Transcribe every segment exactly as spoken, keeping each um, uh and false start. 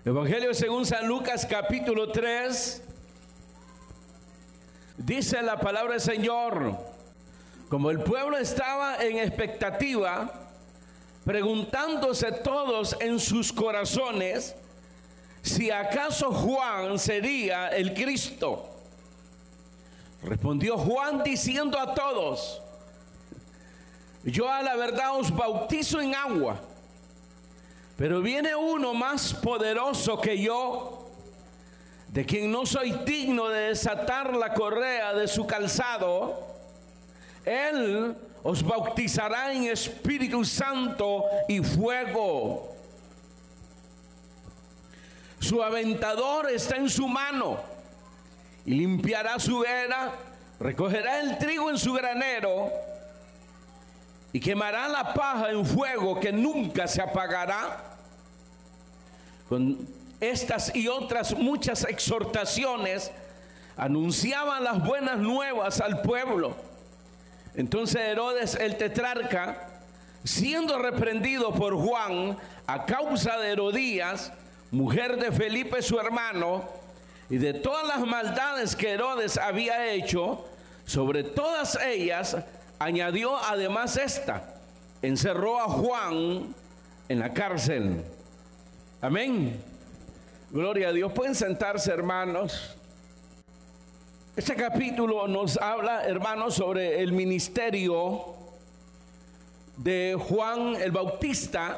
Evangelio según San Lucas capítulo tres. Dice la palabra del Señor: como el pueblo estaba en expectativa, preguntándose todos en sus corazones si acaso Juan sería el Cristo, respondió Juan diciendo a todos: yo a la verdad os bautizo en agua, pero viene uno más poderoso que yo, de quien no soy digno de desatar la correa de su calzado. Él os bautizará en Espíritu Santo y fuego. Su aventador está en su mano y limpiará su era, recogerá el trigo en su granero y quemará la paja en fuego que nunca se apagará. Con estas y otras muchas exhortaciones anunciaban las buenas nuevas al pueblo. Entonces Herodes el tetrarca, siendo reprendido por Juan a causa de Herodías, mujer de Felipe su hermano, y de todas las maldades que Herodes había hecho, sobre todas ellas añadió además esta: encerró a Juan en la cárcel. Amén. Gloria a Dios. Pueden sentarse, hermanos. Este capítulo nos habla, hermanos, sobre el ministerio de Juan el Bautista,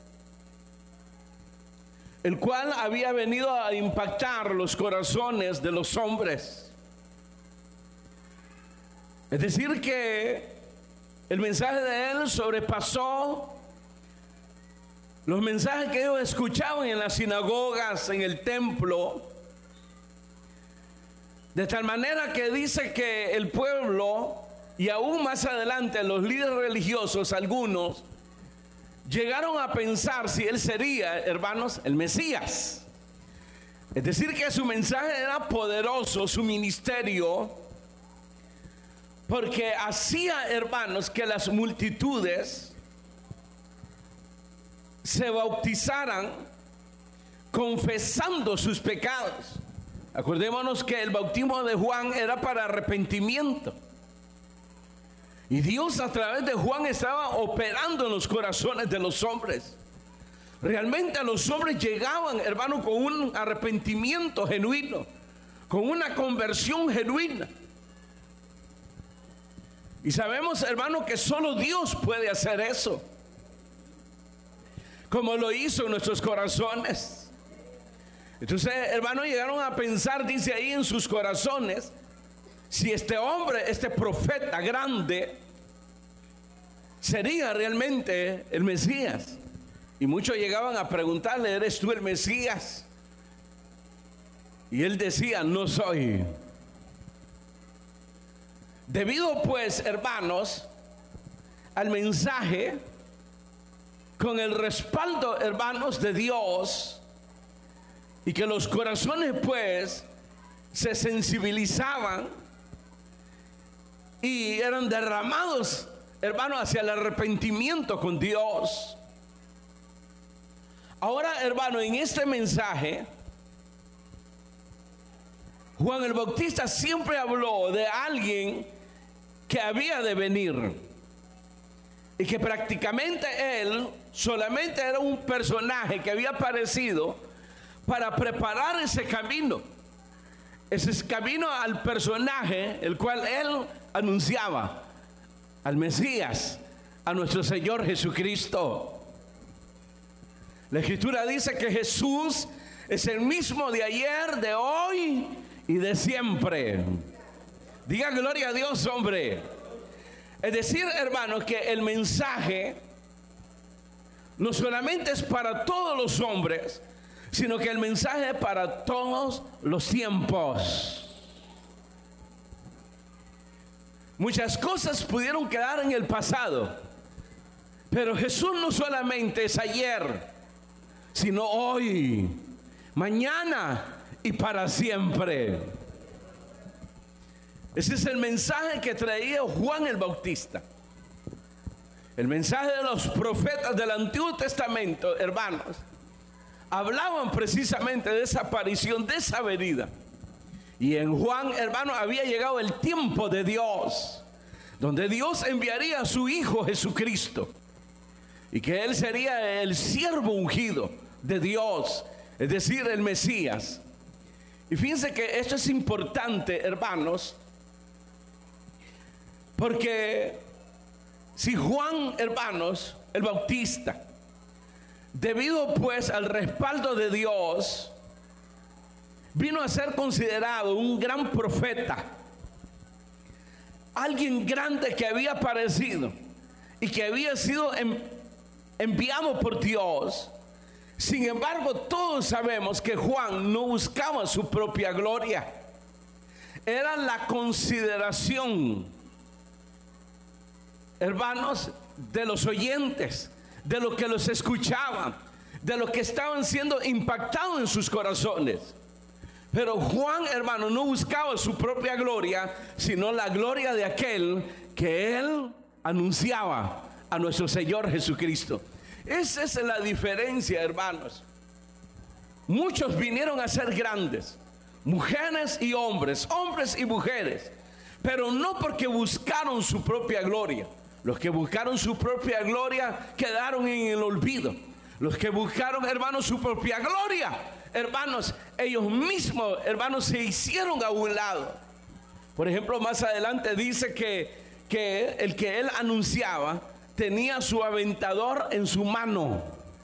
el cual había venido a impactar los corazones de los hombres. Es decir, que el mensaje de él sobrepasó los mensajes que ellos escuchaban en las sinagogas, en el templo, de tal manera que dice que el pueblo, y aún más adelante los líderes religiosos, algunos, llegaron a pensar si él sería, hermanos, el Mesías. Es decir, que su mensaje era poderoso, su ministerio, porque hacía, hermanos, que las multitudes se bautizaran confesando sus pecados. Acordémonos que el bautismo de Juan era para arrepentimiento, y Dios a través de Juan estaba operando en los corazones de los hombres. Realmente los hombres llegaban, hermano, con un arrepentimiento genuino, con una conversión genuina. Y sabemos, hermano, que solo Dios puede hacer eso, como lo hizo en nuestros corazones. Entonces, hermanos, llegaron a pensar, dice ahí, en sus corazones, si este hombre, este profeta grande, sería realmente el Mesías. Y muchos llegaban a preguntarle: ¿eres tú el Mesías? Y él decía: no soy. Debido pues, hermanos, al mensaje, con el respaldo, hermanos, de Dios, y que los corazones pues se sensibilizaban y eran derramados, hermanos, hacia el arrepentimiento con Dios. Ahora, hermano, en este mensaje, Juan el Bautista siempre habló de alguien que había de venir, y que prácticamente él solamente era un personaje que había aparecido para preparar ese camino, ese camino al personaje el cual él anunciaba, al Mesías, a nuestro Señor Jesucristo. La Escritura dice que Jesús es el mismo de ayer, de hoy y de siempre. Diga gloria a Dios, hombre. Es decir, hermanos, que el mensaje no solamente es para todos los hombres, sino que el mensaje es para todos los tiempos. Muchas cosas pudieron quedar en el pasado, pero Jesús no solamente es ayer, sino hoy, mañana y para siempre. Ese es el mensaje que traía Juan el Bautista. El mensaje de los profetas del Antiguo Testamento, hermanos, hablaban precisamente de esa aparición, de esa venida. Y en Juan, hermano, había llegado el tiempo de Dios, donde Dios enviaría a su Hijo Jesucristo, y que Él sería el siervo ungido de Dios, es decir, el Mesías. Y fíjense que esto es importante, hermanos, porque si Juan, hermanos, el Bautista, debido pues al respaldo de Dios, vino a ser considerado un gran profeta, alguien grande que había aparecido y que había sido enviado por Dios. Sin embargo, todos sabemos que Juan no buscaba su propia gloria. Era la consideración, hermanos, de los oyentes, de los que los escuchaban, de los que estaban siendo impactados en sus corazones. Pero Juan, hermano, no buscaba su propia gloria, sino la gloria de aquel que él anunciaba, a nuestro Señor Jesucristo. Esa es la diferencia, hermanos. Muchos vinieron a ser grandes, mujeres y hombres, hombres y mujeres, pero no porque buscaron su propia gloria. Los que buscaron su propia gloria quedaron en el olvido. Los que buscaron, hermanos, su propia gloria, hermanos, ellos mismos, hermanos, se hicieron a un lado. Por ejemplo, más adelante dice que, que el que él anunciaba tenía su aventador en su mano.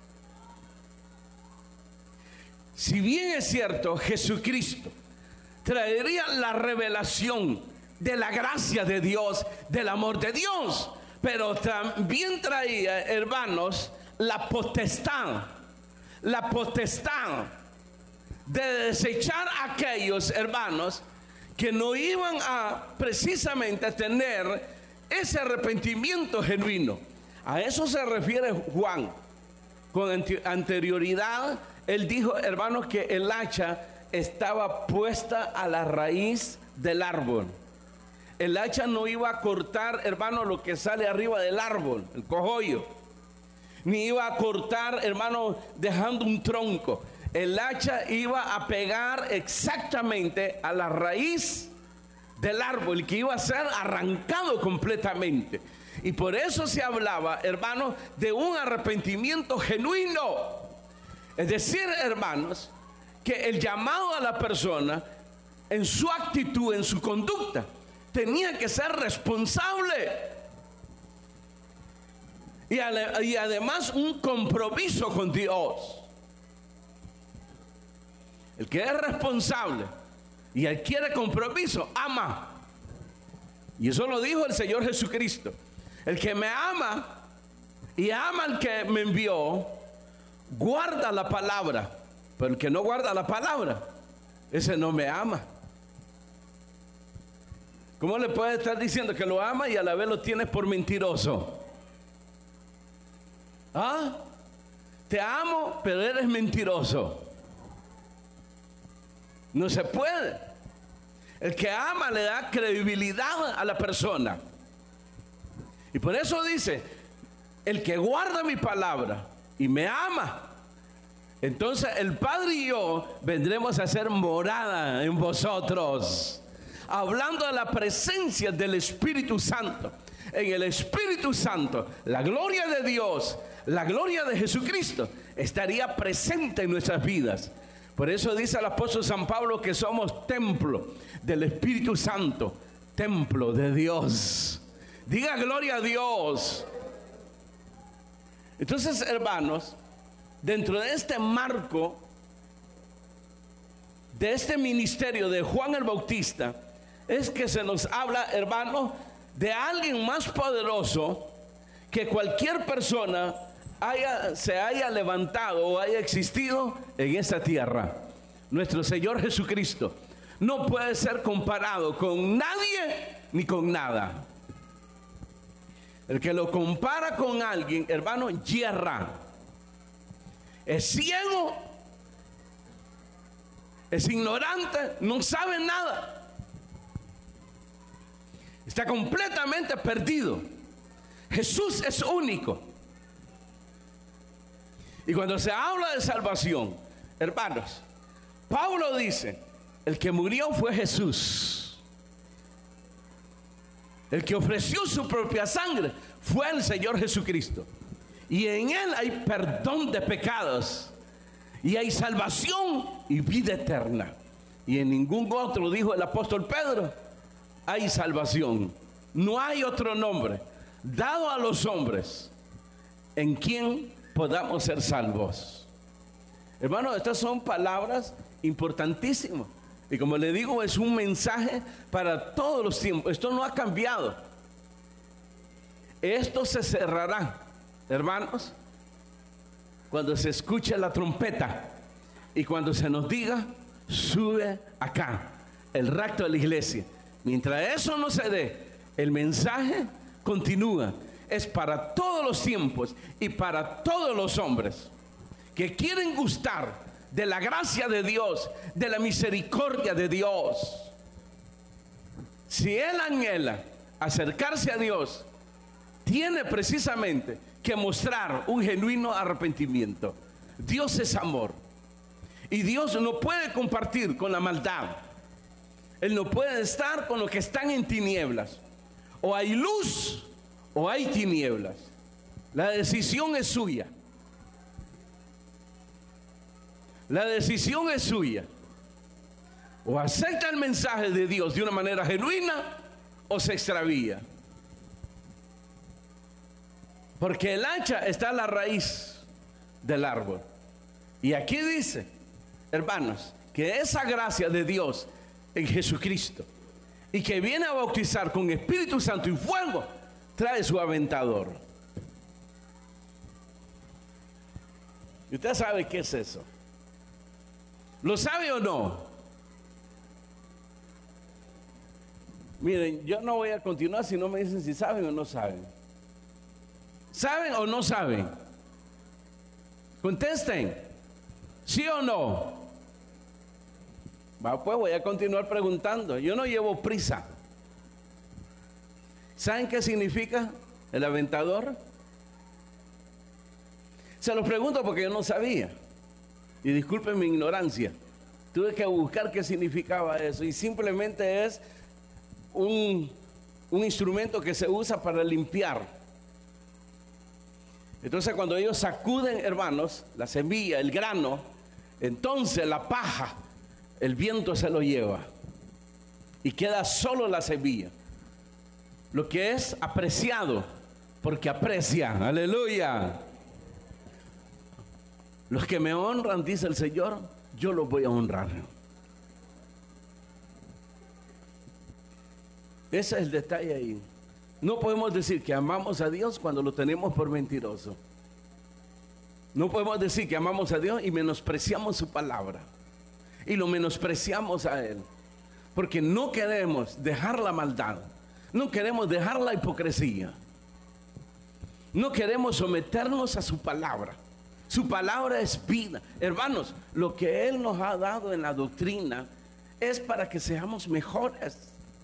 Si bien es cierto, Jesucristo traería la revelación de la gracia de Dios, del amor de Dios, pero también traía, hermanos, la potestad, la potestad de desechar a aquellos, hermanos, que no iban a precisamente a tener ese arrepentimiento genuino. A eso se refiere Juan. Con anterioridad, él dijo, hermanos, que el hacha estaba puesta a la raíz del árbol. El hacha no iba a cortar, hermano, lo que sale arriba del árbol, el cogollo, ni iba a cortar, hermano, dejando un tronco. El hacha iba a pegar exactamente a la raíz del árbol, que iba a ser arrancado completamente. Y por eso se hablaba, hermanos, de un arrepentimiento genuino. Es decir, hermanos, que el llamado a la persona, en su actitud, en su conducta, tenía que ser responsable. Y, ale, y además un compromiso con Dios. El que es responsable y adquiere compromiso, ama. Y eso lo dijo el Señor Jesucristo. El que me ama y ama al que me envió, guarda la palabra. Pero el que no guarda la palabra, ese no me ama. ¿Cómo le puede estar diciendo que lo ama y a la vez lo tienes por mentiroso? ¿Ah? Te amo, pero eres mentiroso. No se puede. El que ama le da credibilidad a la persona. Y por eso dice, el que guarda mi palabra y me ama, entonces el Padre y yo vendremos a hacer morada en vosotros. Hablando de la presencia del Espíritu Santo. En el Espíritu Santo, la gloria de Dios, la gloria de Jesucristo estaría presente en nuestras vidas. Por eso dice el apóstol San Pablo que somos templo del Espíritu Santo, templo de Dios. Diga gloria a Dios. Entonces, hermanos, dentro de este marco, de este ministerio de Juan el Bautista, es que se nos habla, hermanos, de alguien más poderoso que cualquier persona haya, se haya levantado o haya existido en esta tierra. Nuestro Señor Jesucristo no puede ser comparado con nadie ni con nada. El que lo compara con alguien, hermano, yerra. Es ciego, es ignorante, no sabe nada. Está completamente perdido. Jesús es único. Y cuando se habla de salvación, hermanos, Pablo dice, el que murió fue Jesús. El que ofreció su propia sangre fue el Señor Jesucristo. Y en Él hay perdón de pecados. Y hay salvación y vida eterna. Y en ningún otro, dijo el apóstol Pedro, hay salvación. No hay otro nombre dado a los hombres en quien podamos ser salvos. Hermanos, estas son palabras importantísimas. Y como le digo, es un mensaje para todos los tiempos. Esto no ha cambiado. Esto se cerrará, hermanos, cuando se escuche la trompeta y cuando se nos diga, sube acá, el rapto de la iglesia. Mientras eso no se dé, el mensaje continúa. Es para todos los tiempos y para todos los hombres que quieren gustar de la gracia de Dios, de la misericordia de Dios. Si él anhela acercarse a Dios, tiene precisamente que mostrar un genuino arrepentimiento. Dios es amor y Dios no puede compartir con la maldad. Él no puede estar con los que están en tinieblas. O hay luz o hay tinieblas. La decisión es suya. La decisión es suya. O acepta el mensaje de Dios de una manera genuina o se extravía. Porque el hacha está a la raíz del árbol. Y aquí dice, hermanos, que esa gracia de Dios en Jesucristo y que viene a bautizar con Espíritu Santo y fuego, trae su aventador. ¿Y usted sabe qué es eso? ¿Lo sabe o no? Miren, yo no voy a continuar si no me dicen si saben o no saben. ¿Saben o no saben? Contesten, ¿sí o no? Va, pues voy a continuar preguntando. Yo no llevo prisa. ¿Saben qué significa el aventador? Se los pregunto porque yo no sabía. Y disculpen mi ignorancia. Tuve que buscar qué significaba eso. Y simplemente es un, un instrumento que se usa para limpiar. Entonces cuando ellos sacuden, hermanos, la semilla, el grano, entonces la paja, el viento se lo lleva y queda solo la semilla, lo que es apreciado porque aprecia. Aleluya. Los que me honran, dice el Señor, yo los voy a honrar. Ese es el detalle ahí. No podemos decir que amamos a Dios cuando lo tenemos por mentiroso. No podemos decir que amamos a Dios y menospreciamos su palabra. Y lo menospreciamos a Él. Porque no queremos dejar la maldad. No queremos dejar la hipocresía. No queremos someternos a su palabra. Su palabra es vida. Hermanos, lo que Él nos ha dado en la doctrina es para que seamos mejores.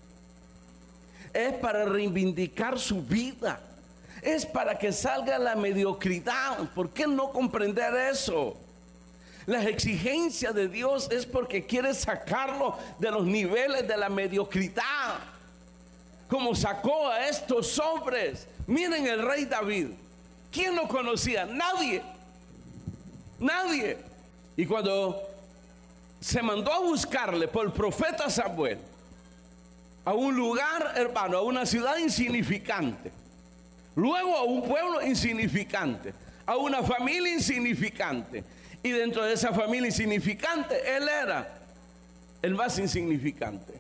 Es para reivindicar su vida. Es para que salga la mediocridad. ¿Por qué no comprender eso? Las exigencias de Dios es porque quiere sacarlo de los niveles de la mediocridad, como sacó a estos hombres. Miren el rey David. ¿Quién lo conocía? Nadie. Nadie. Y cuando se mandó a buscarle por el profeta Samuel a un lugar, hermano, a una ciudad insignificante, luego a un pueblo insignificante, a una familia insignificante, y dentro de esa familia insignificante él era el más insignificante.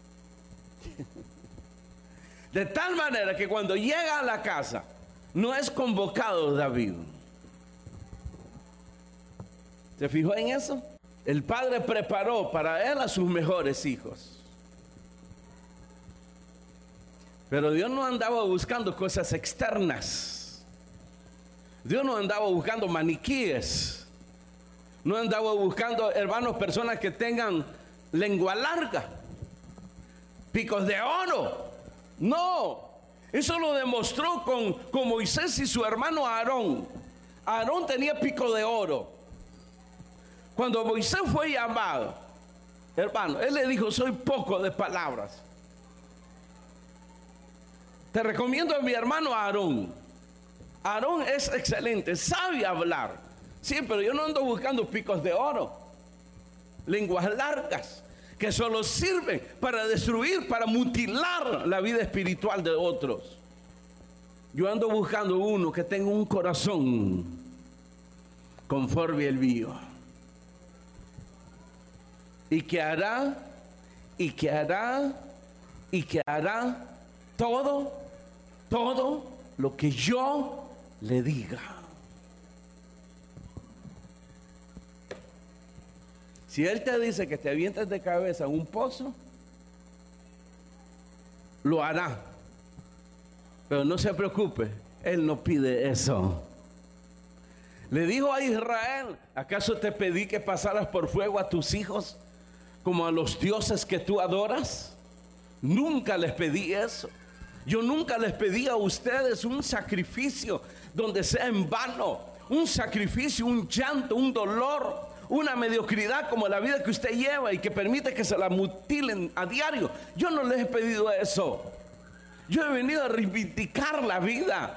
De tal manera que cuando llega a la casa no es convocado David. ¿Se fijó en eso? El padre preparó para él a sus mejores hijos. Pero Dios no andaba buscando cosas externas. Dios no andaba buscando maniquíes. No andaba buscando, hermanos, personas que tengan lengua larga, picos de oro. No, eso lo demostró con, con Moisés y su hermano Aarón. Aarón tenía pico de oro. Cuando Moisés fue llamado, hermano, él le dijo: soy poco de palabras. Te recomiendo a mi hermano Aarón. Aarón es excelente, sabe hablar. Sí, pero yo no ando buscando picos de oro, lenguas largas, que solo sirven para destruir, para mutilar la vida espiritual de otros. Yo ando buscando uno que tenga un corazón conforme el mío, y que hará, y que hará, y que hará todo, todo lo que yo le diga. Si él te dice que te avientes de cabeza en un pozo, lo hará. Pero no se preocupe, él no pide eso. Le dijo a Israel: ¿acaso te pedí que pasaras por fuego a tus hijos como a los dioses que tú adoras? Nunca les pedí eso. Yo nunca les pedí a ustedes un sacrificio donde sea en vano, un sacrificio, un llanto, un dolor, una mediocridad como la vida que usted lleva y que permite que se la mutilen a diario. Yo no les he pedido eso. Yo he venido a reivindicar la vida.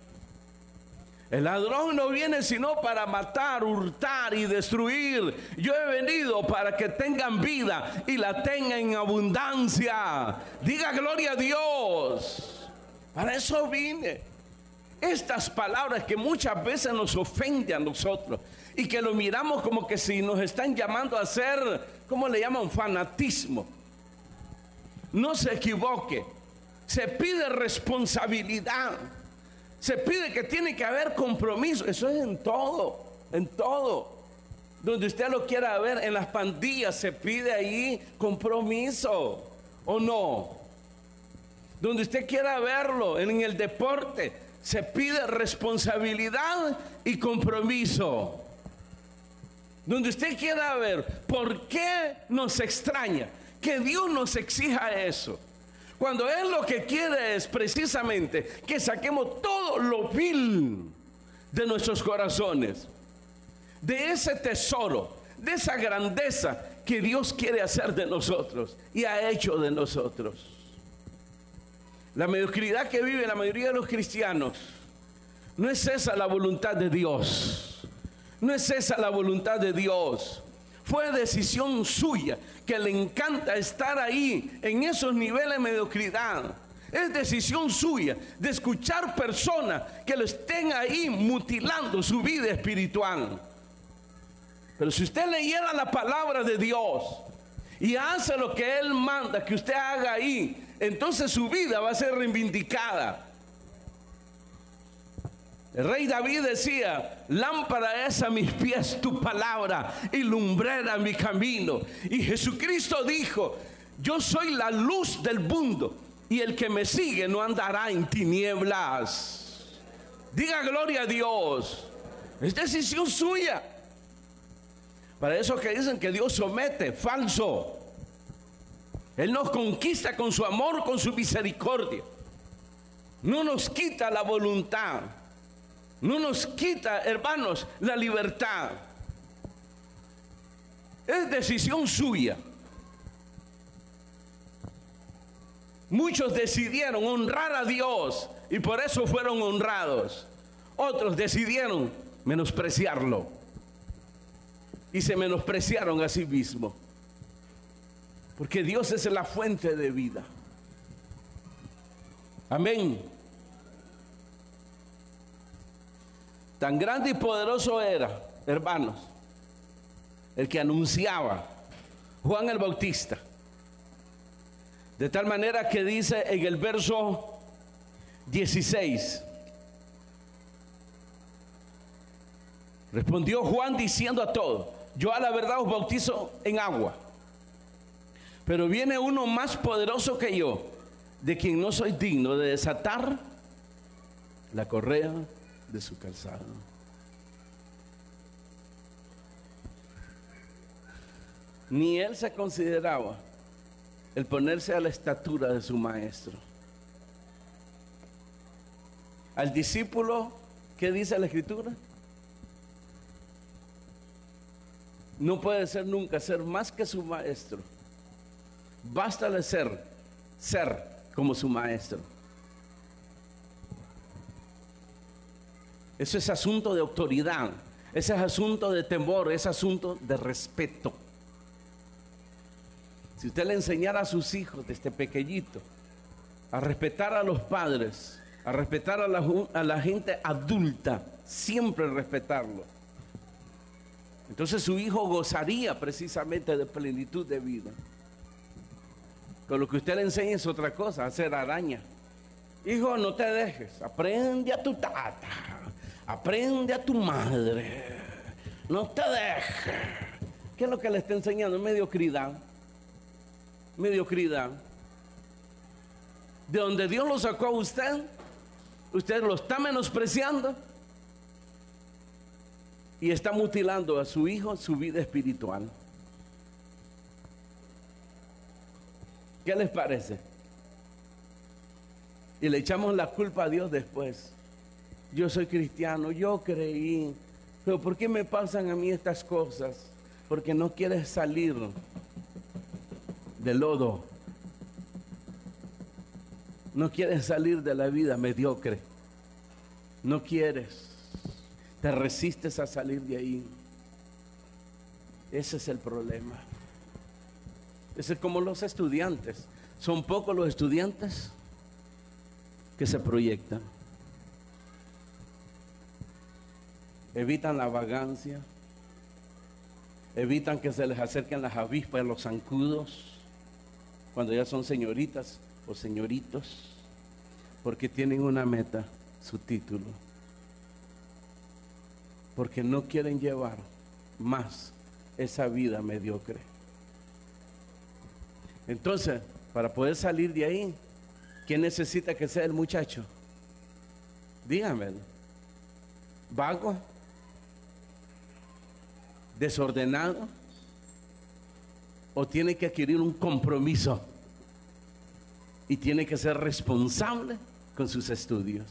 El ladrón no viene sino para matar, hurtar y destruir. Yo he venido para que tengan vida y la tengan en abundancia. Diga gloria a Dios. Para eso vine. Estas palabras que muchas veces nos ofenden a nosotros y que lo miramos como que si nos están llamando a hacer, ¿cómo le llaman? Fanatismo. No se equivoque. Se pide responsabilidad. Se pide que tiene que haber compromiso. Eso es en todo, en todo. Donde usted lo quiera ver, en las pandillas se pide ahí compromiso, ¿o no? Donde usted quiera verlo, en el deporte, se pide responsabilidad y compromiso. Donde usted quiera ver, ¿por qué nos extraña que Dios nos exija eso? Cuando Él lo que quiere es precisamente que saquemos todo lo vil de nuestros corazones, de ese tesoro, de esa grandeza que Dios quiere hacer de nosotros y ha hecho de nosotros. La mediocridad que vive la mayoría de los cristianos, no es esa la voluntad de Dios. No es esa la voluntad de Dios. Fue decisión suya, que le encanta estar ahí en esos niveles de mediocridad. Es decisión suya de escuchar personas que lo estén ahí mutilando su vida espiritual. Pero si usted leyera la palabra de Dios y hace lo que Él manda que usted haga ahí, entonces su vida va a ser reivindicada. El rey David decía: lámpara es a mis pies tu palabra y lumbrera mi camino. Y Jesucristo dijo: yo soy la luz del mundo, y el que me sigue no andará en tinieblas. Diga gloria a Dios. Es decisión suya. Para eso que dicen que Dios somete, falso. Él nos conquista con su amor, con su misericordia. No nos quita la voluntad. No nos quita, hermanos, la libertad. Es decisión suya. Muchos decidieron honrar a Dios y por eso fueron honrados. Otros decidieron menospreciarlo y se menospreciaron a sí mismos. Porque Dios es la fuente de vida. Amén. Tan grande y poderoso era, hermanos, el que anunciaba Juan el Bautista. De tal manera que dice en el verso dieciséis: respondió Juan diciendo a todos: yo a la verdad os bautizo en agua, pero viene uno más poderoso que yo, de quien no soy digno de desatar la correa de su calzado. Ni él se consideraba el ponerse a la estatura de su maestro. Al discípulo, ¿qué dice la Escritura? no puede ser nunca ser más que su maestro. Bástale ser, ser como su maestro. Eso es asunto de autoridad, ese es asunto de temor, es asunto de respeto. Si usted le enseñara a sus hijos desde pequeñito a respetar a los padres, a respetar a la, a la gente adulta, siempre respetarlo, entonces su hijo gozaría precisamente de plenitud de vida. Con lo que usted le enseña es otra cosa, hacer araña. Hijo, no te dejes, aprende a tu tata, aprende a tu madre, no te dejes. ¿Qué es lo que le está enseñando? Mediocridad. Mediocridad. De donde Dios lo sacó a usted, usted lo está menospreciando y está mutilando a su hijo su vida espiritual. ¿Qué les parece? Y le echamos la culpa a Dios después. Yo soy cristiano, yo creí, pero ¿por qué me pasan a mí estas cosas? Porque no quieres salir del lodo. No quieres salir de la vida mediocre. No quieres. Te resistes a salir de ahí. Ese es el problema. Ese es como los estudiantes. Son pocos los estudiantes que se proyectan. Evitan la vagancia. Evitan que se les acerquen las avispas y los zancudos cuando ya son señoritas o señoritos, porque tienen una meta, su título, porque no quieren llevar más esa vida mediocre. Entonces, para poder salir de ahí, ¿quién necesita que sea el muchacho? Dígamelo. ¿Vago? ¿Desordenado? ¿O tiene que adquirir un compromiso y tiene que ser responsable con sus estudios?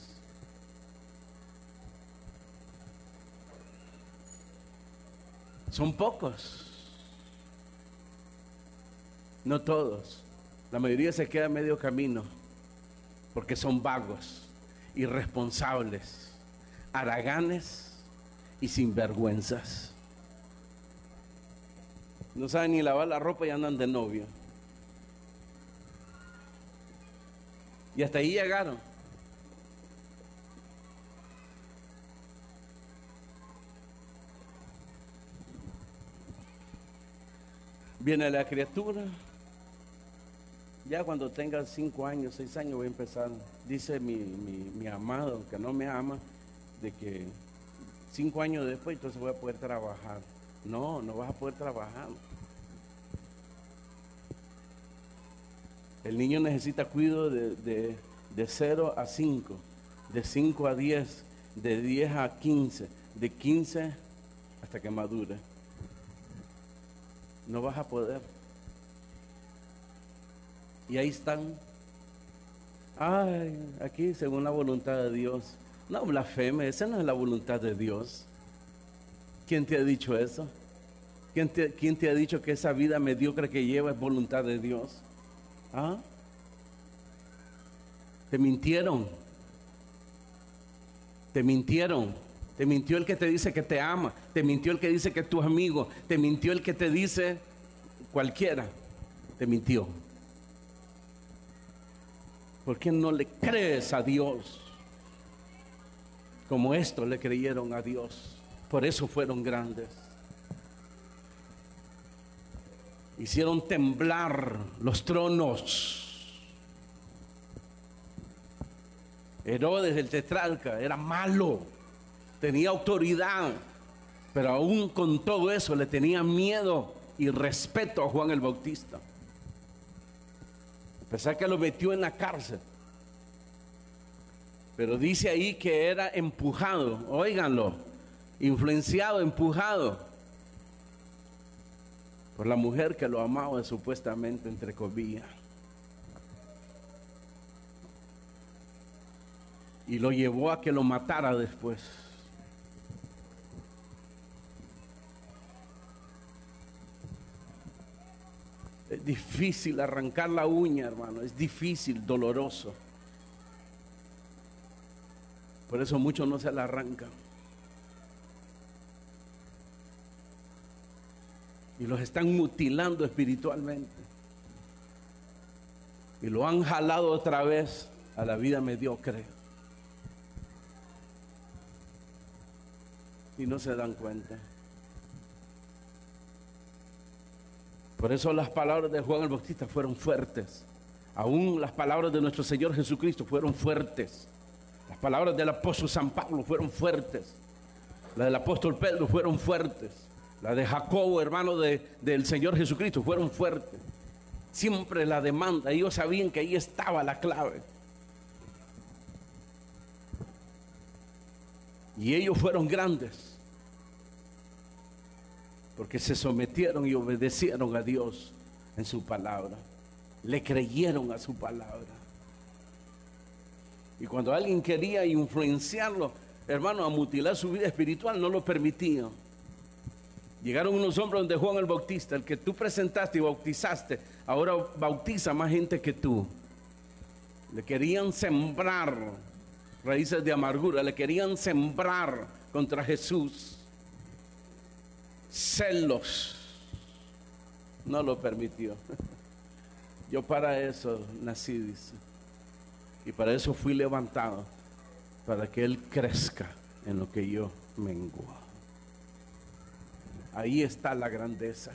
Son pocos. No todos. La mayoría se queda a medio camino porque son vagos, irresponsables, haraganes y sinvergüenzas. No saben ni lavar la ropa y andan de novio. Y hasta ahí llegaron. Viene la criatura. Ya cuando tenga cinco años, seis años voy a empezar. Dice mi, mi, mi amado, que no me ama, de que cinco años después entonces voy a poder trabajar. No, no vas a poder trabajar. El niño necesita cuidado de, de, de cero a cinco, de cinco a diez, de diez a quince, de quince hasta que madure. No vas a poder. Y ahí están. Ay, aquí según la voluntad de Dios. No blasfeme, esa no es la voluntad de Dios. ¿Quién te ha dicho eso? ¿Quién te, quién te ha dicho que esa vida mediocre que lleva es voluntad de Dios? ¿Ah? Te mintieron. Te mintieron. Te mintió el que te dice que te ama. Te mintió el que dice que es tu amigo. Te mintió el que te dice cualquiera. Te mintió. ¿Por qué no le crees a Dios? Como estos le creyeron a Dios. Por eso fueron grandes. Hicieron temblar los tronos. Herodes el tetrarca era malo, tenía autoridad, pero aún con todo eso le tenía miedo y respeto a Juan el Bautista. A pesar que lo metió en la cárcel. Pero dice ahí que era empujado, óiganlo, influenciado, empujado por la mujer que lo amaba supuestamente, entre comillas. Y lo llevó a que lo matara después. Es difícil arrancar la uña, hermano. Es difícil, doloroso. Por eso muchos no se la arrancan. Y los están mutilando espiritualmente. Y lo han jalado otra vez a la vida mediocre. Y no se dan cuenta. Por eso las palabras de Juan el Bautista fueron fuertes. Aún las palabras de nuestro Señor Jesucristo fueron fuertes. Las palabras del apóstol San Pablo fueron fuertes. Las del apóstol Pedro fueron fuertes. Las de Jacobo, hermano de, del Señor Jesucristo, fueron fuertes. Siempre la demanda. Ellos sabían que ahí estaba la clave. Y ellos fueron grandes. Porque se sometieron y obedecieron a Dios en su palabra. Le creyeron a su palabra. Y cuando alguien quería influenciarlo, hermano, a mutilar su vida espiritual, no lo permitían. Llegaron unos hombres donde Juan el Bautista, el que tú presentaste y bautizaste, ahora bautiza más gente que tú. Le querían sembrar raíces de amargura, le querían sembrar contra Jesús celos. No lo permitió. Yo para eso nací, dice. Y para eso fui levantado, para que Él crezca en lo que yo menguo. Ahí está la grandeza.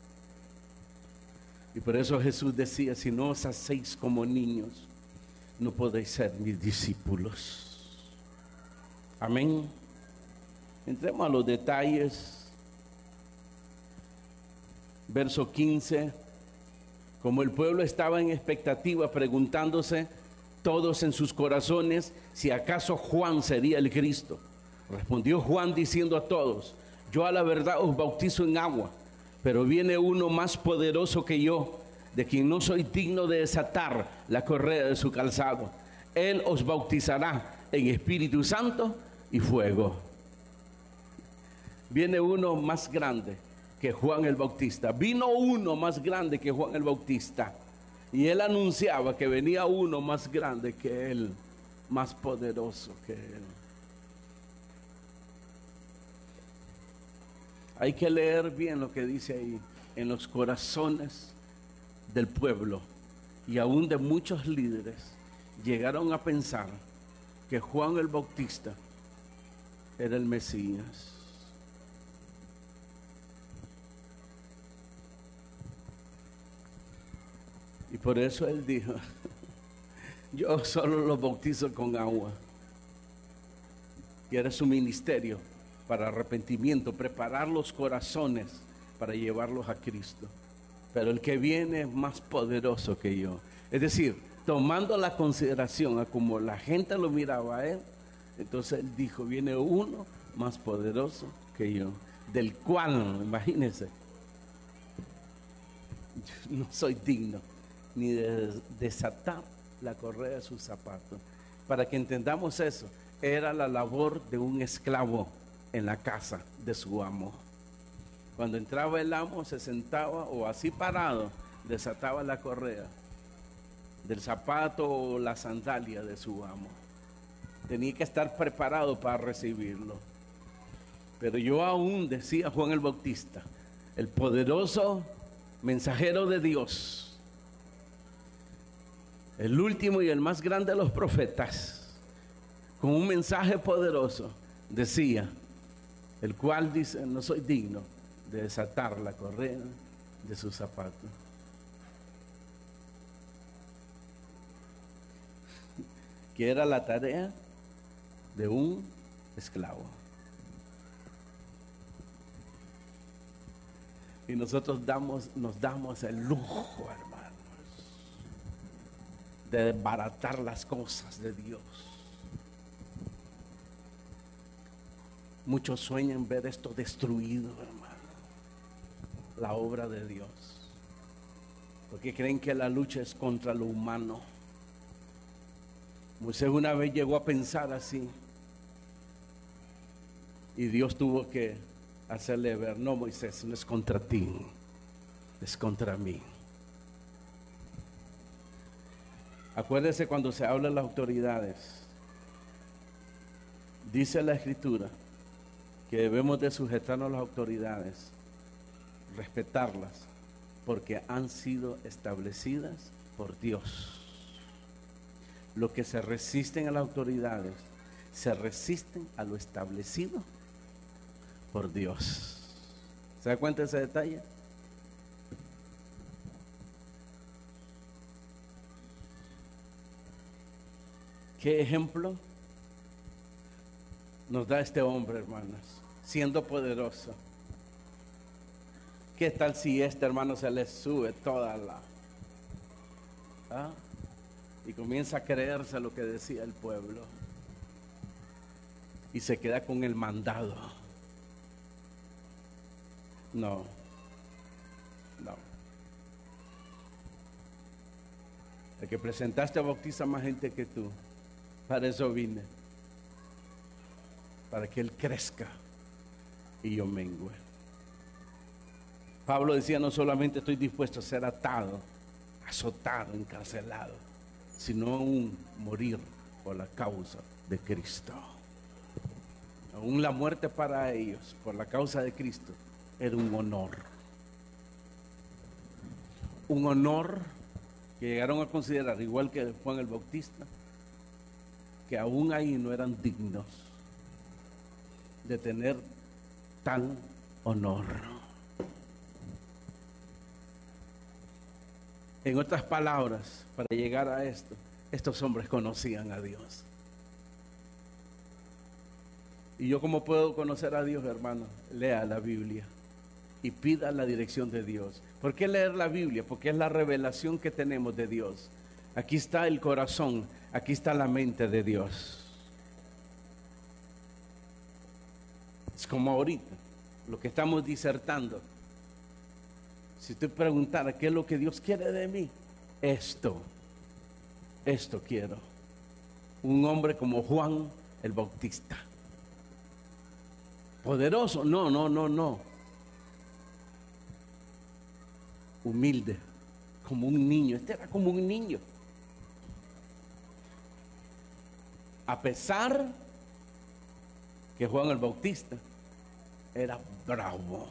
Y por eso Jesús decía, si no os hacéis como niños, no podéis ser mis discípulos. Amén. Entremos a los detalles. Verso quince. Como el pueblo estaba en expectativa, preguntándose todos en sus corazones si acaso Juan sería el Cristo, respondió Juan diciendo a todos: yo a la verdad os bautizo en agua, pero viene uno más poderoso que yo, de quien no soy digno de desatar la correa de su calzado. Él os bautizará en Espíritu Santo y fuego. Viene uno más grande que Juan el Bautista. Vino uno más grande que Juan el Bautista. Y él anunciaba que venía uno más grande que él, más poderoso que él. Hay que leer bien lo que dice ahí. En los corazones del pueblo y aún de muchos líderes llegaron a pensar que Juan el Bautista era el Mesías. Y por eso él dijo: yo solo los bautizo con agua. Y era su ministerio para arrepentimiento, preparar los corazones para llevarlos a Cristo. Pero el que viene es más poderoso que yo. Es decir, tomando la consideración a como la gente lo miraba a él, entonces él dijo: viene uno más poderoso que yo, del cual, imagínense, no soy digno ni de desatar la correa de sus zapatos. Para que entendamos eso, era la labor de un esclavo en la casa de su amo. Cuando entraba el amo, se sentaba o así parado, desataba la correa del zapato o la sandalia de su amo. Tenía que estar preparado para recibirlo. Pero yo aún, decía Juan el Bautista, el poderoso mensajero de Dios, el último y el más grande de los profetas, con un mensaje poderoso, decía, el cual dice: no soy digno de desatar la correa de sus zapatos. Que era la tarea de un esclavo. Y nosotros damos, nos damos el lujo, hermanos, de desbaratar las cosas de Dios. Muchos sueñan ver esto destruido, hermano, la obra de Dios, porque creen que la lucha es contra lo humano. Moisés una vez llegó a pensar así, y Dios tuvo que hacerle ver: no, Moisés, no es contra ti, es contra mí. Acuérdese, cuando se habla de las autoridades, dice la Escritura que debemos de sujetarnos a las autoridades, respetarlas, porque han sido establecidas por Dios. Los que se resisten a las autoridades se resisten a lo establecido por Dios. ¿Se da cuenta de ese detalle? ¿Qué ejemplo nos da este hombre, hermanos? Siendo poderoso. ¿Qué tal si este hermano se le sube toda la... ¿ah? Y comienza a creerse lo que decía el pueblo y se queda con el mandado? No, no. El que presentaste bautiza más gente que tú. Para eso vine, para que él crezca y yo mengüe. Pablo decía: no solamente estoy dispuesto a ser atado, azotado, encarcelado, sino aún morir por la causa de Cristo. Aún la muerte para ellos por la causa de Cristo era un honor. Un honor que llegaron a considerar, igual que Juan el Bautista, que aún ahí no eran dignos de tener tal honor. En otras palabras, para llegar a esto, estos hombres conocían a Dios. ¿Y yo cómo puedo conocer a Dios, hermano? Lea la Biblia y pida la dirección de Dios. ¿Por qué leer la Biblia? Porque es la revelación que tenemos de Dios. Aquí está el corazón, aquí está la mente de Dios. Es como ahorita, lo que estamos disertando. Si usted preguntara qué es lo que Dios quiere de mí, esto, esto quiero. Un hombre como Juan el Bautista. Poderoso, no, no, no, no. Humilde, como un niño. Este era como un niño. A pesar que Juan el Bautista era bravo.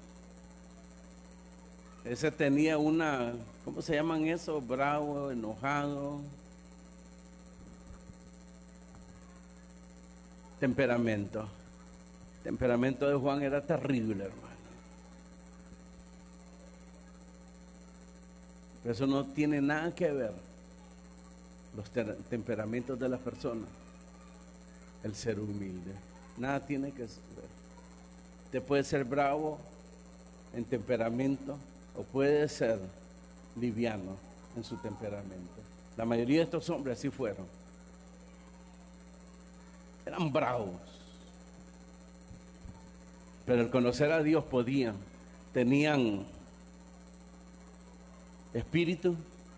Ese tenía una, ¿cómo se llaman eso? Bravo, enojado. Temperamento. Temperamento de Juan era terrible, hermano. Pero eso no tiene nada que ver los temperamentos de las personas. El ser humilde. Nada tiene que ver. Usted puede ser bravo en temperamento o puede ser liviano en su temperamento. La mayoría de estos hombres así fueron. Eran bravos. Pero al conocer a Dios podían, tenían espíritu.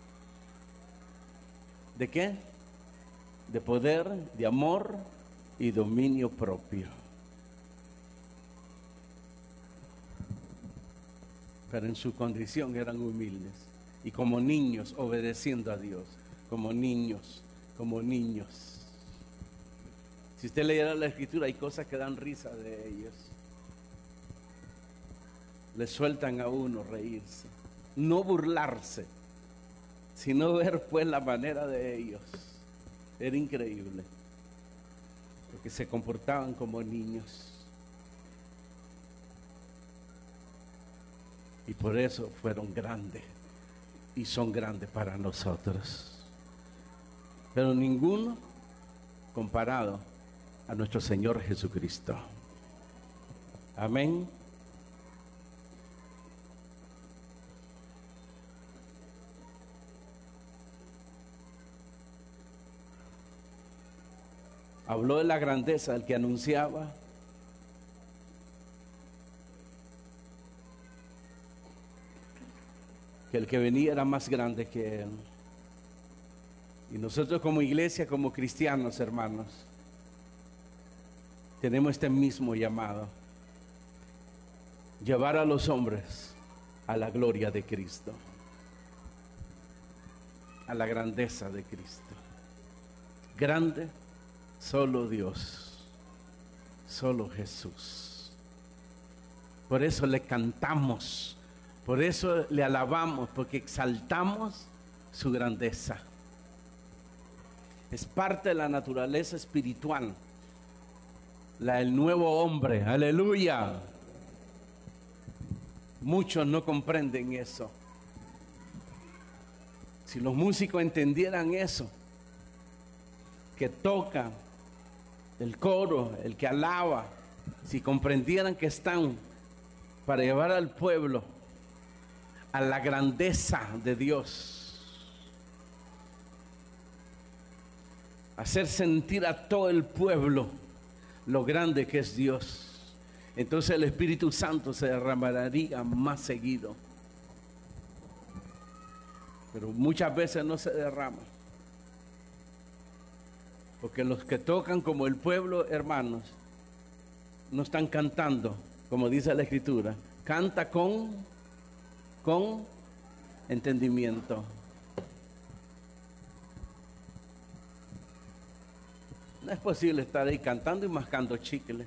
¿De qué? De poder, de amor y dominio propio. Pero en su condición eran humildes y como niños obedeciendo a Dios, como niños, como niños. Si usted leyera la Escritura, hay cosas que dan risa de ellos. Le sueltan a uno reírse, no burlarse, sino ver pues la manera de ellos. Era increíble, porque se comportaban como niños. Y por eso fueron grandes y son grandes para nosotros. Pero ninguno comparado a nuestro Señor Jesucristo. Amén. Habló de la grandeza del que anunciaba. Que el que venía era más grande que él. Y nosotros como iglesia, como cristianos, hermanos, tenemos este mismo llamado: llevar a los hombres a la gloria de Cristo. a la grandeza de Cristo. Grande, solo Dios, solo Jesús. Por eso le cantamos, por eso le alabamos, porque exaltamos su grandeza. Es parte de la naturaleza espiritual, la del nuevo hombre. Aleluya. Muchos no comprenden eso. Si los músicos entendieran eso, que tocan, el coro, el que alaba, si comprendieran que están para llevar al pueblo a la grandeza de Dios, hacer sentir a todo el pueblo lo grande que es Dios, entonces el Espíritu Santo se derramaría más seguido. Pero muchas veces no se derrama, porque los que tocan como el pueblo, hermanos, no están cantando como dice la Escritura. Canta con con entendimiento. No es posible estar ahí cantando y mascando chicle,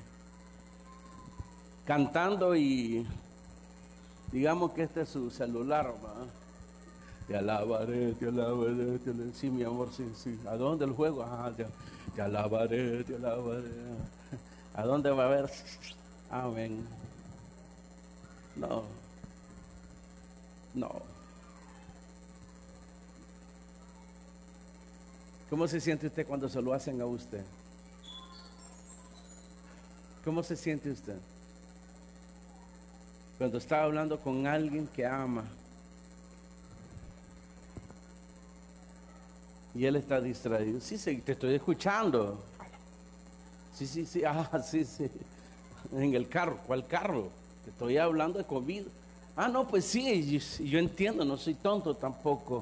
cantando y digamos que este es su celular, ¿verdad? Te alabaré, te alabaré, te alabaré. Sí, mi amor, sí, sí. ¿A dónde el juego? Ajá, te, te alabaré, te alabaré. ¿A dónde va a haber? Amén. No. No. ¿Cómo se siente usted cuando se lo hacen a usted? ¿Cómo se siente usted cuando está hablando con alguien que ama y él está distraído? Sí, sí, te estoy escuchando. Sí, sí, sí, ah, sí, sí. En el carro. ¿Cuál carro? Te estoy hablando de comida. Ah, no, pues sí, yo, yo entiendo, no soy tonto tampoco.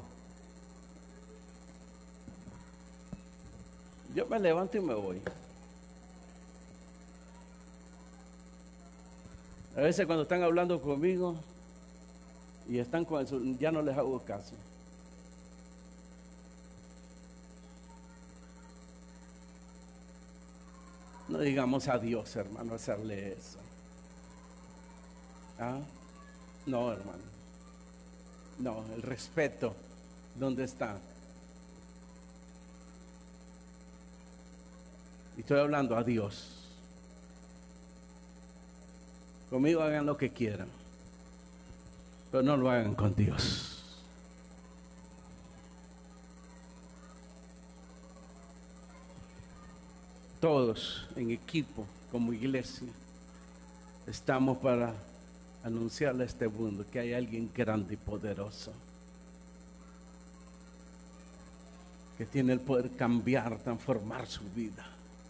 Yo me levanto y me voy. A veces cuando están hablando conmigo y están con eso, ya no les hago caso. No digamos adiós, hermano, hacerle eso. ¿Ah? No, hermano. No, el respeto, ¿dónde está? Y estoy hablando a Dios. Conmigo hagan lo que quieran, pero no lo hagan con Dios. Todos en equipo, como iglesia, estamos para anunciarle a este mundo que hay alguien grande y poderoso, que tiene el poder cambiar, transformar su vida,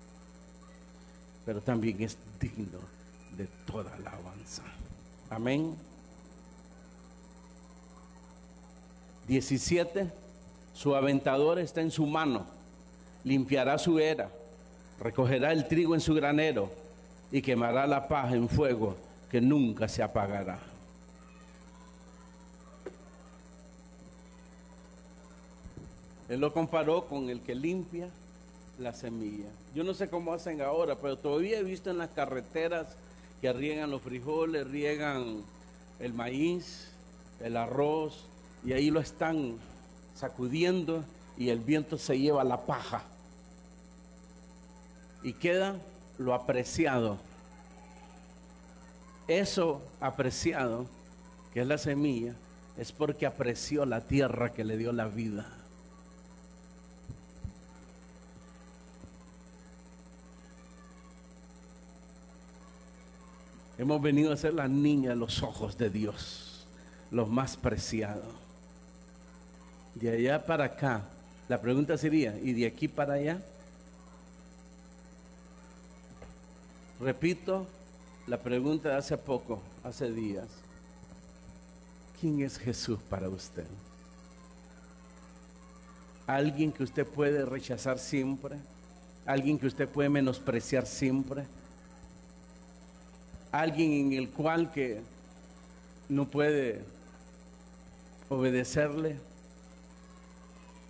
pero también es digno de toda alabanza. Amén. diecisiete. Su aventador está en su mano, limpiará su era, recogerá el trigo en su granero y quemará la paja en fuego que nunca se apagará. Él lo comparó con el que limpia la semilla. Yo no sé cómo hacen ahora, pero todavía he visto en las carreteras que riegan los frijoles, riegan el maíz, el arroz, y ahí lo están sacudiendo y el viento se lleva la paja y queda lo apreciado. Eso apreciado, que es la semilla, es porque apreció la tierra que le dio la vida. Hemos venido a ser las niñas de los ojos de Dios, los más preciados. De allá para acá, la pregunta sería, ¿y de aquí para allá? Repito la pregunta de hace poco, hace días. ¿Quién es Jesús para usted? ¿Alguien que usted puede rechazar siempre? ¿Alguien que usted puede menospreciar siempre? ¿Alguien en el cual que no puede obedecerle?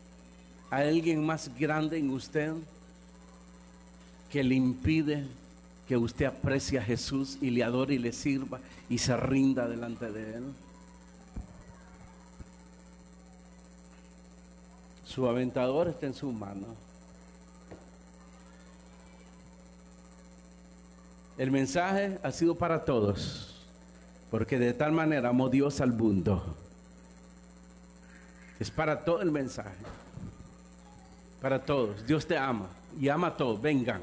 ¿Hay alguien más grande en usted que le impide que usted aprecie a Jesús y le adore y le sirva y se rinda delante de Él? Su aventador está en su mano. El mensaje ha sido para todos, porque de tal manera amó Dios al mundo. Es para todo el mensaje. Para todos. Dios te ama y ama a todos. Vengan.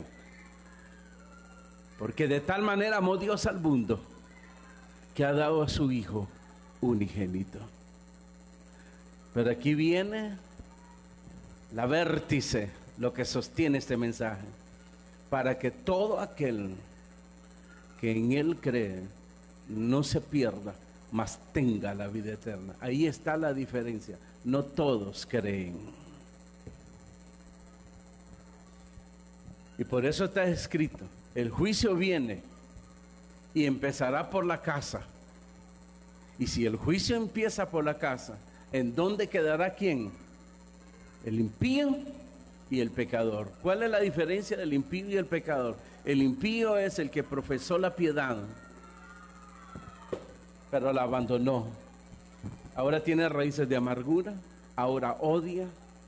Porque de tal manera amó Dios al mundo que ha dado a su Hijo unigénito. Pero aquí viene la vértice, lo que sostiene este mensaje. Para que todo aquel que en Él cree no se pierda, mas tenga la vida eterna. Ahí está la diferencia. No todos creen. Y por eso está escrito: el juicio viene y empezará por la casa. Y si el juicio empieza por la casa, ¿en dónde quedará quién? El impío y el pecador. ¿Cuál es la diferencia del impío y el pecador? El impío es el que profesó la piedad, pero la abandonó. Ahora tiene raíces de amargura, ahora odia,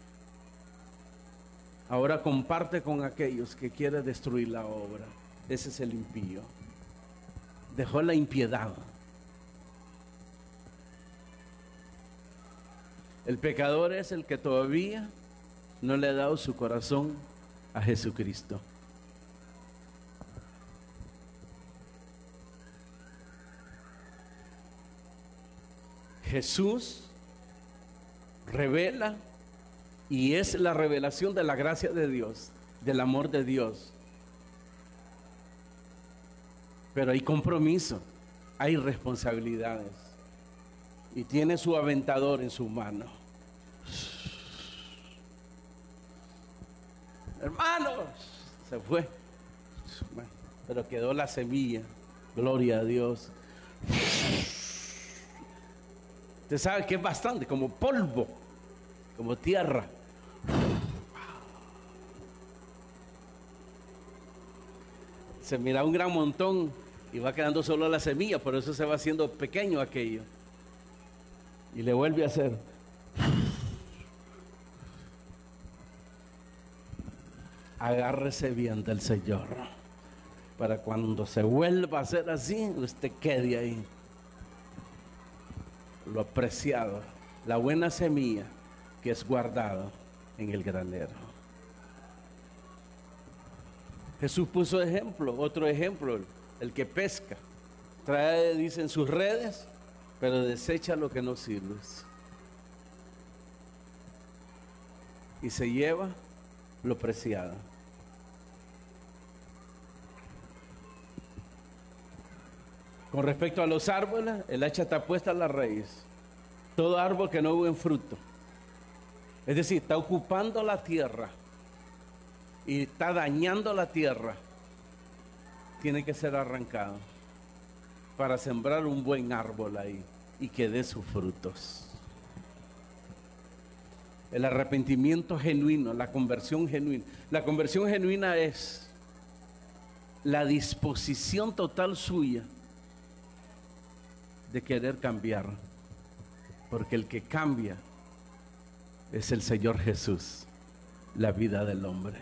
ahora comparte con aquellos que quieren destruir la obra. Ese es el impío. Dejó la impiedad. El pecador es el que todavía no le ha dado su corazón a Jesucristo. Jesús revela y es la revelación de la gracia de Dios, del amor de Dios. Pero hay compromiso, hay responsabilidades y tiene su aventador en su mano. Hermanos, se fue, pero quedó la semilla. Gloria a Dios. Usted sabe que es bastante, como polvo, como tierra. Se mira un gran montón y va quedando solo la semilla, por eso se va haciendo pequeño aquello. Y le vuelve a hacer. Agárrese bien del Señor, para cuando se vuelva a hacer así, usted quede ahí. Lo apreciado, la buena semilla que es guardada en el granero. Jesús puso ejemplo, otro ejemplo, el que pesca, trae, dicen, sus redes, pero desecha lo que no sirve. Y se lleva lo preciado. Con respecto a los árboles, el hacha está puesta a la raíz. Todo árbol que no buen fruto, es decir, está ocupando la tierra y está dañando la tierra, tiene que ser arrancado para sembrar un buen árbol ahí y que dé sus frutos. El arrepentimiento genuino, la conversión genuina. La conversión genuina es la disposición total suya de querer cambiar, porque el que cambia es el Señor Jesús, la vida del hombre.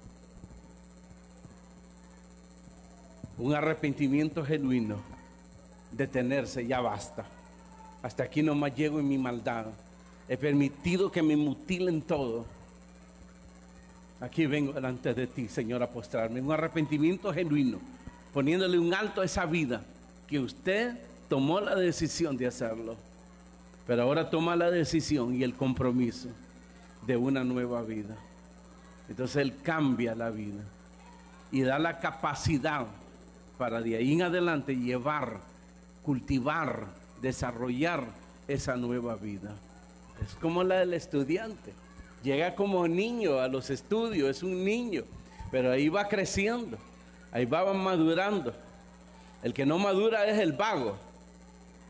Un arrepentimiento genuino, detenerse, ya basta, hasta aquí nomás llego en mi maldad, he permitido que me mutilen todo, aquí vengo delante de ti, Señor, a postrarme. Un arrepentimiento genuino, poniéndole un alto a esa vida que usted tomó la decisión de hacerlo, pero ahora toma la decisión y el compromiso de una nueva vida. Entonces Él cambia la vida y da la capacidad para de ahí en adelante llevar, cultivar, desarrollar esa nueva vida. Es como la del estudiante, llega como niño a los estudios, es un niño, pero ahí va creciendo, ahí va madurando. El que no madura es el vago.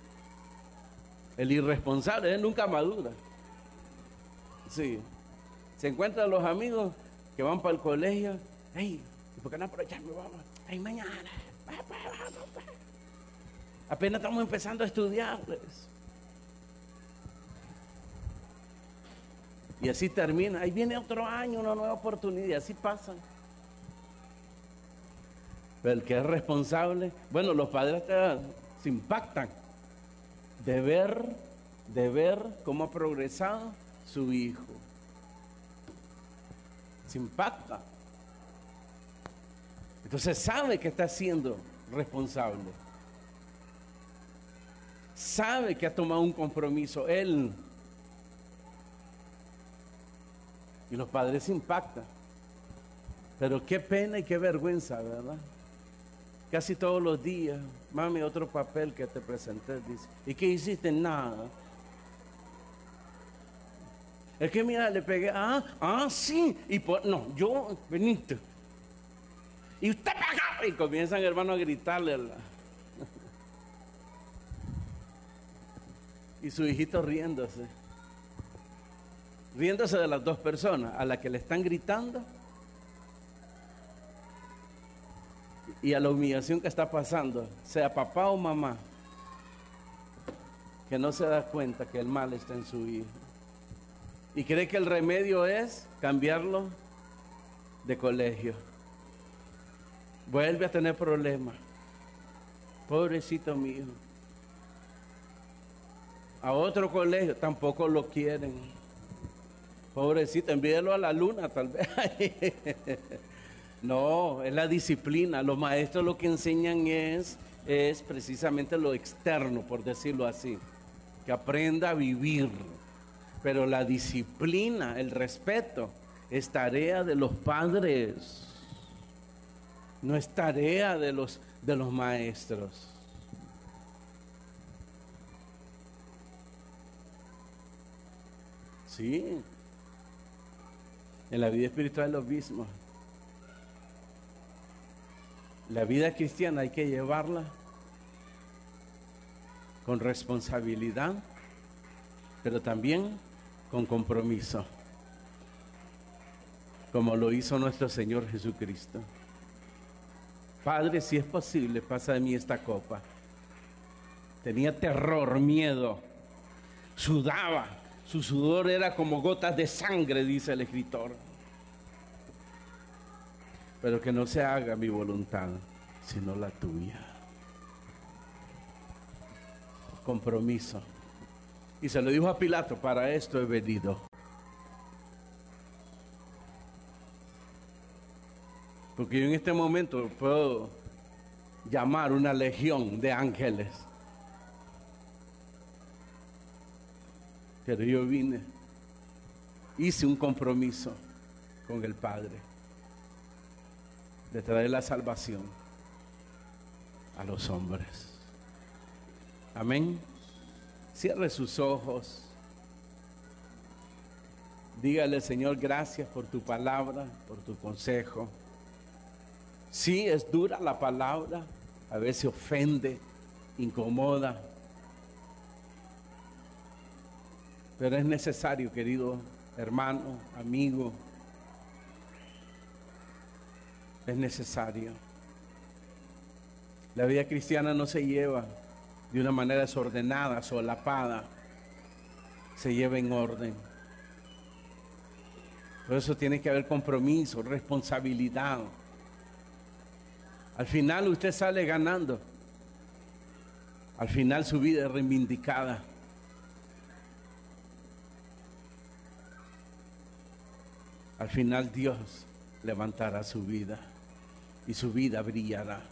El irresponsable, él nunca madura. Sí. Se encuentran los amigos que van para el colegio. Hey, ¿por qué no aprovechamos? Vamos. Hey, mañana. Vamos, vamos, vamos. Apenas estamos empezando a estudiarles. Y así termina. Ahí viene otro año, una nueva oportunidad. Y así pasa. Pero el que es responsable, bueno, los padres te, se impactan de ver, de ver cómo ha progresado su hijo. Se impacta. Entonces sabe que está siendo responsable. Sabe que ha tomado un compromiso él. Y los padres se impactan. Pero qué pena y qué vergüenza, ¿verdad? Casi todos los días, mami, otro papel que te presenté, dice. ¿Y qué hiciste? Nada. Es que mira, le pegué, ah, ah, sí. Y por, no, yo, veniste. Y usted pagaba. Y comienzan, hermano, a gritarle a la... Y su hijito riéndose. Riéndose de las dos personas, a la que le están gritando y a la humillación que está pasando, sea papá o mamá, que no se da cuenta que el mal está en su hijo. Y cree que el remedio es cambiarlo de colegio. Vuelve a tener problemas. Pobrecito mi hijo. A otro colegio tampoco lo quieren. Pobrecito, envíelo a la luna tal vez. No, es la disciplina. Los maestros lo que enseñan es, es precisamente lo externo, por decirlo así. Que aprenda a vivir. Pero la disciplina, el respeto, es tarea de los padres. No es tarea de los, de los maestros. Sí. En la vida espiritual es lo mismo. La vida cristiana hay que llevarla con responsabilidad, pero también con compromiso, como lo hizo nuestro Señor Jesucristo. Padre, si es posible, pasa de mí esta copa. Tenía terror, miedo, sudaba, su sudor era como gotas de sangre, dice el escritor. Pero que no se haga mi voluntad, sino la tuya. Compromiso. Y se lo dijo a Pilato, para esto he venido. Porque yo en este momento puedo llamar una legión de ángeles. Pero yo vine, hice un compromiso con el Padre de traer la salvación a los hombres. Amén. Cierre sus ojos. Dígale, Señor, gracias por tu palabra, por tu consejo. Sí, es dura la palabra, a veces ofende, incomoda. Pero es necesario, querido hermano, amigo. Es necesario. La vida cristiana no se lleva de una manera desordenada, solapada. Se lleva en orden. Por eso tiene que haber compromiso, responsabilidad. Al final usted sale ganando. Al final su vida es reivindicada. Al final Dios levantará su vida y su vida brillará.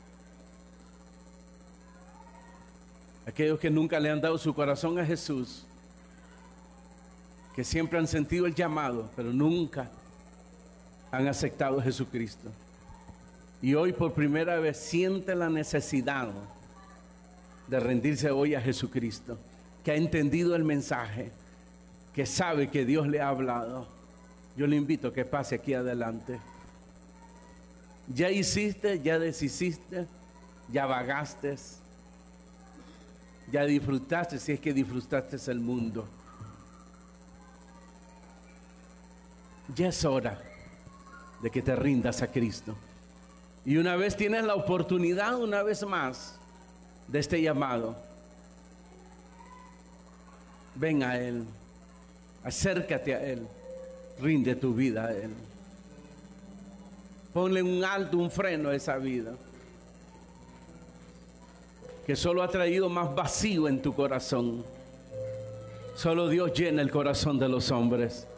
Aquellos que nunca le han dado su corazón a Jesús, que siempre han sentido el llamado, pero nunca han aceptado a Jesucristo. Y hoy por primera vez siente la necesidad de rendirse hoy a Jesucristo, que ha entendido el mensaje, que sabe que Dios le ha hablado. Yo le invito a que pase aquí adelante. Ya hiciste, ya deshiciste, ya vagaste, ya disfrutaste, si es que disfrutaste el mundo. Ya es hora de que te rindas a Cristo. Y una vez tienes la oportunidad, una vez más, de este llamado, ven a Él, acércate a Él, rinde tu vida a Él. Ponle un alto, un freno a esa vida que solo ha traído más vacío en tu corazón. Solo Dios llena el corazón de los hombres.